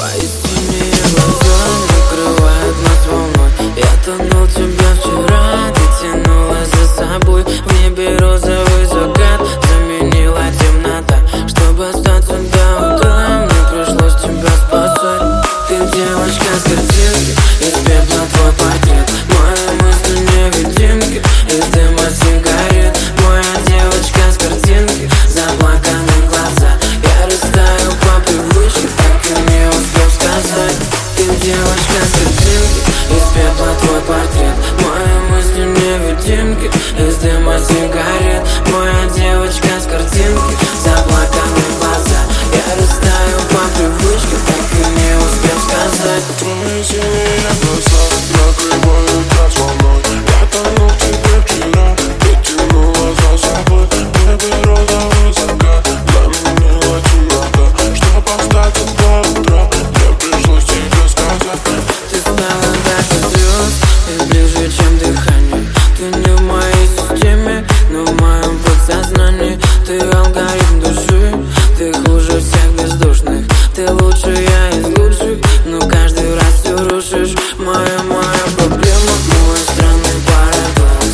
Твои синие глаза накрывают нас волной. Я тонул в тебе вчера, ты тянулась за собой. В небе розовый закат заменила темнота. Чтобы остаться до утра, мне пришлось тебя спасать. Ты девочка с картинки, из пепла твой портрет. Мои мысли невидимки, из дыма сигарет. Моя девочка с картинки, заплаканы глаза. Я растаю по привычке, так и не успел сказать. Ты девочка с картинки, из пепла твой портрет. Мои мысли невидимки, из дыма сигарет. Моя девочка с картинки, заплаканы глаза. Я растаю по привычке, так и не успел сказать. Твои синие глаза накрывают нас волной. Я тонул в тебе вчера, ты тянула за собой. В небе розовый закат заменила темнота. Чтоб остаться до утра, мне пришлось тебе сказать. Ты стала дальше звезд и ближе, чем дыхание. Ты не в моей системе, но в моем подсознании. Ты алгоритм души, ты хуже всех бездушных. Ты лучшая из лучших, но каждый раз все рушишь. Моя проблема, мой странный парадокс.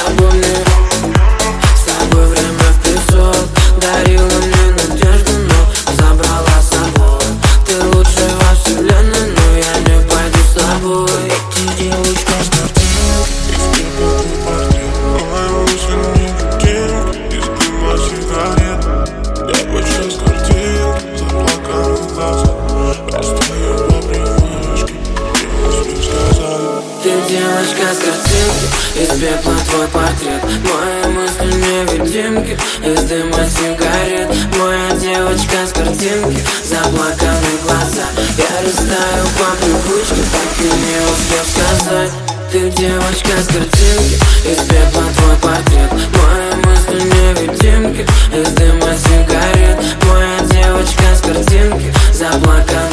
С тобой время в песок. Дарила мне надежду, но забрала с собой. Ты лучшая во вселенной, но я не пойду с тобой. Ты девочка с картинки, из пепла твой портрет. Мои мысли невидимки, из дыма сигарет. Девочка с картинки, заплаканы глаза. Растаю по привычке, не успел сказать. Ты девочка с картинки, из пепла твой портрет. Мои мысли невидимки, из дыма сигарет. Моя девочка с картинки, заплаканы глаза. Я растаю по привычке, так и не успел сказать. Ты девочка с картинки, из пепла твой портрет. Мои мысли невидимки, из дыма сигарет. Моя девочка с картинки, заплаканы